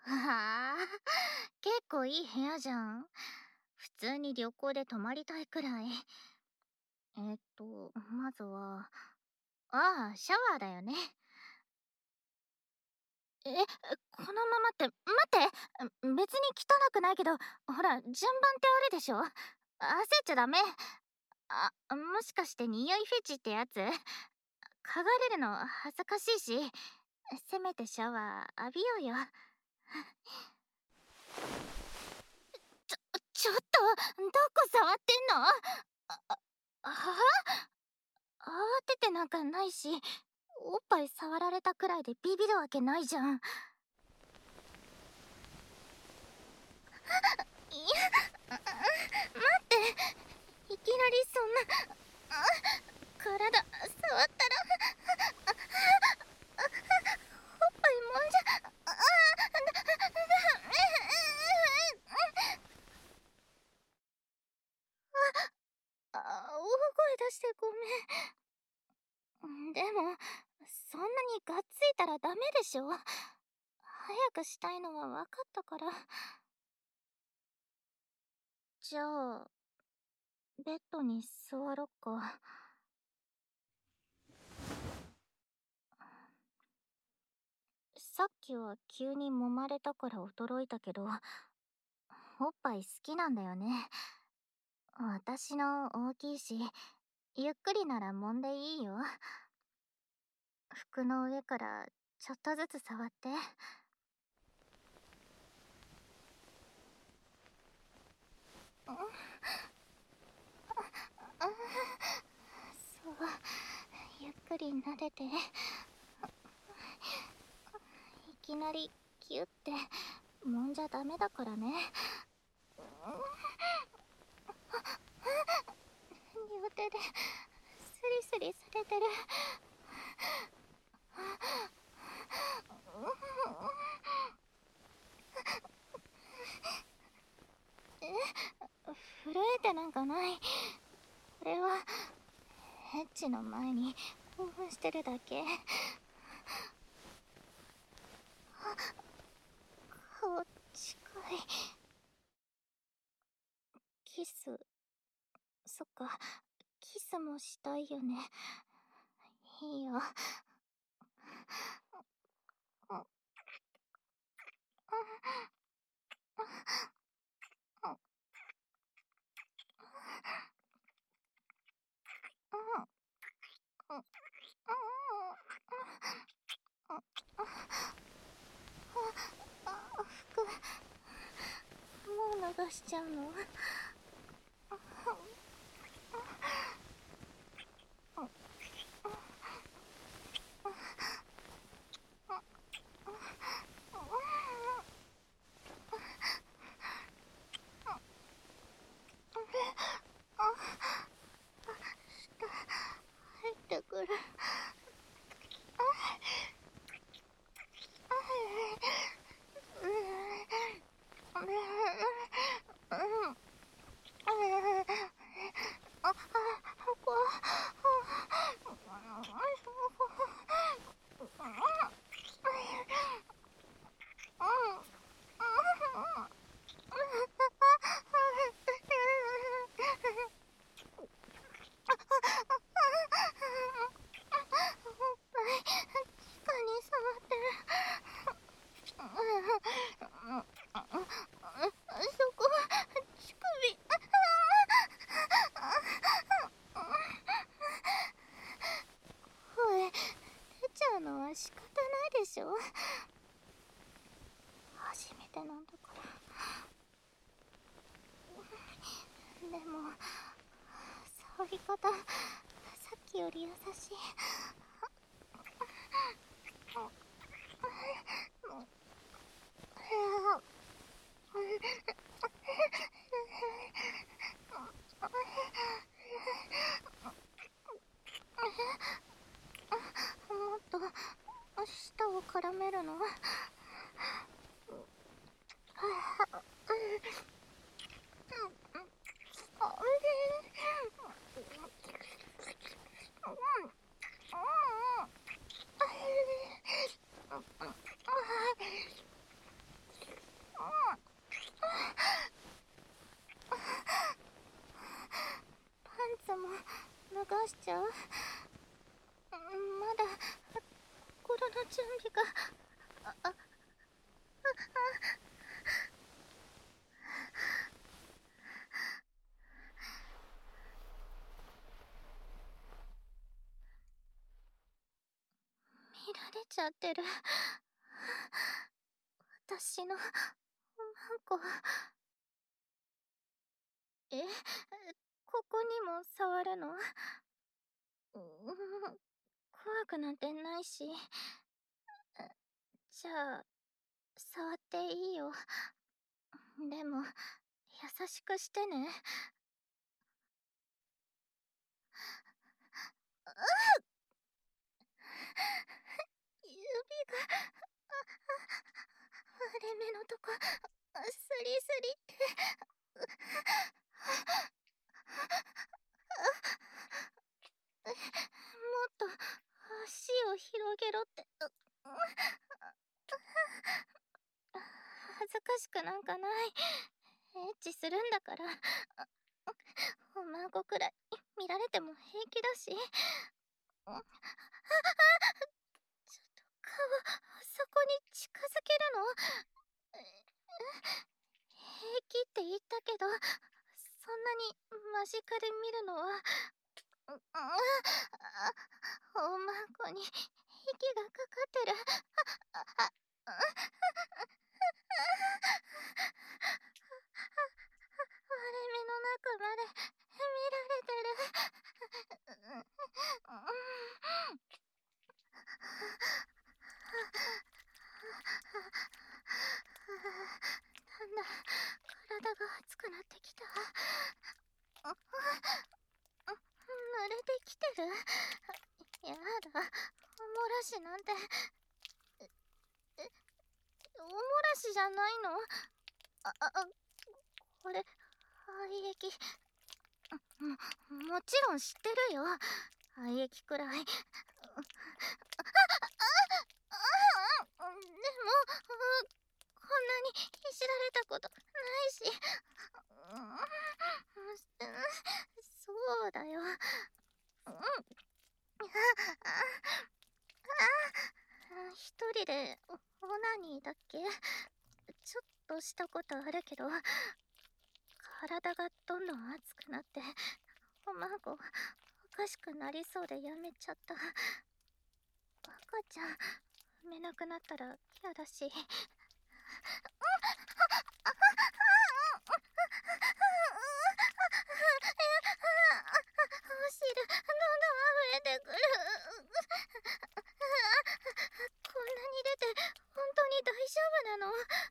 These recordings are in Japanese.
はあ、結構いい部屋じゃん。普通に旅行で泊まりたいくらい。まずは、シャワーだよね。え、このままって、待って、別に汚くないけど、ほら、順番ってあるでしょ。焦っちゃダメ。もしかして匂いフェチってやつ？嗅がれるの恥ずかしいし、せめてシャワー浴びようよ。ちょっと、どこ触ってんの？は慌ててなんかないし、おっぱい触られたくらいでビビるわけないじゃん。いや、待って、いきなりそんな、体触ったら、おっぱいもんじゃ、大声出してごめん。でも、そんなにがっついたらダメでしょ。早くしたいのは分かったから。じゃあ、ベッドに座ろっか。さっきは急に揉まれたから驚いたけど、おっぱい好きなんだよね。私の大きいし、ゆっくりなら揉んでいいよ。服の上からちょっとずつ触って。そう、ゆっくり撫でて。いきなりキュッて揉んじゃダメだからね。両手でスリスリされてる。震えてなんかない。これはエッチの前に興奮してるだけ。顔近い。キス、そっか、キスもしたいよね。いいよ。服、もう脱がしちゃうの？入ってくる。そこ、乳首。声出ちゃうのは仕方ないでしょ。初めてなんだから。でも触り方さっきより優しい。もっと舌を絡めるの？ が、あ、見られちゃってる。私の、マンコ。え、ここにも触るの？怖くなんてないし。じゃあ、触っていいよ。でも、優しくしてね。指が、割れ目のとこ、スリスリって。もっと足を広げろって。恥ずかしくなんかない。エッチするんだから。おまんこくらい見られても平気だし。ちょっと顔、そこに近づけるの？平気って言ったけど、そんなに間近で見るのは。おまんこに息がかかってる。割れ目の中まで見られてる。なんだ、体が熱くなってきた。濡れてきてる。やだ、おもらしなんて。おもらしじゃないの？これ、廃液。もちろん知ってるよ。廃液くらい。でも、こんなにいじられたことないし。そうだよ。一人でオナニーだっけ？ちょっとしたことあるけど、体がどんどん熱くなって、おまんこおかしくなりそうでやめちゃった。赤ちゃん産めなくなったら嫌だし。お汁どんどん溢れてくる。こんなに出て本当に大丈夫なの？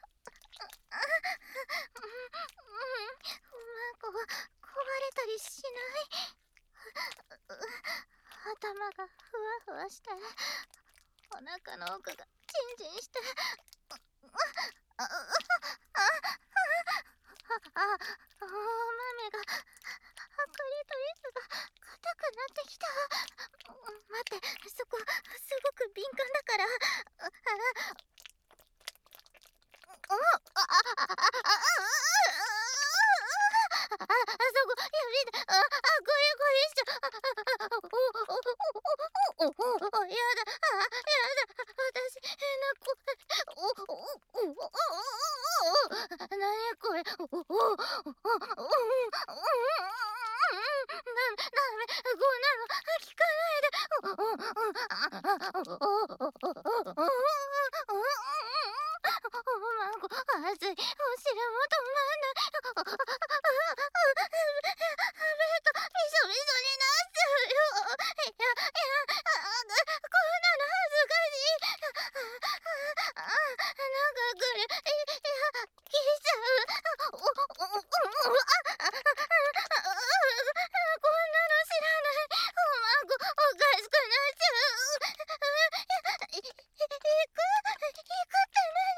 おまんこ壊れたりしない？頭がふわふわして、お腹の奥がジンジンして。お豆が、クリトリスが硬くなってきた。待って、そこすごく敏感だから。そこ指で、ゴリゴリしちゃ。やだ、私変な声。何これ。ダメ、こんなの聞かないで。おまんこ、熱い。お汁も止まんない。ベッド、びしょびしょになっちゃうよ。こんなの恥ずかしい。なんか来る。来ちゃう。こんなの知らない。おまんこ、おかしくなっちゃう。行くって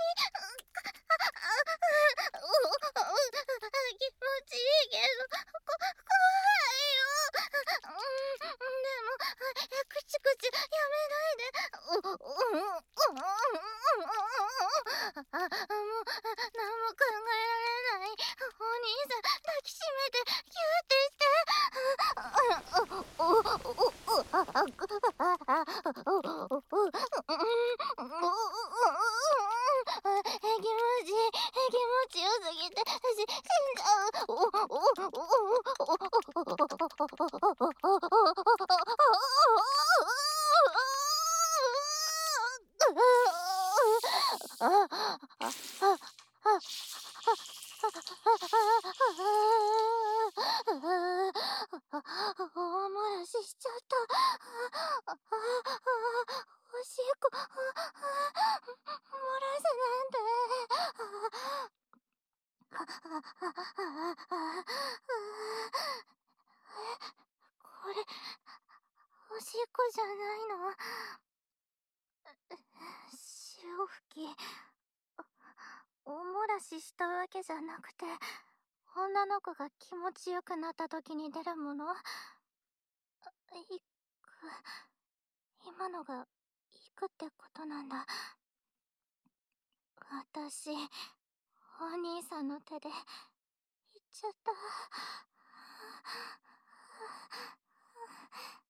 何？気持ちいいけど、怖いよ。でも、くちくちやめないで。もう、何も考えられない。お兄さん、抱きしめて、キューってして。 大漏らししちゃった。おしっこ、漏らすなんて。これ、おしっこじゃないの？潮吹き。お漏らししたわけじゃなくて、女の子が気持ちよくなった時に出るもの？いく、今のがいくってことなんだ。私、お兄さんの手で、行っちゃった。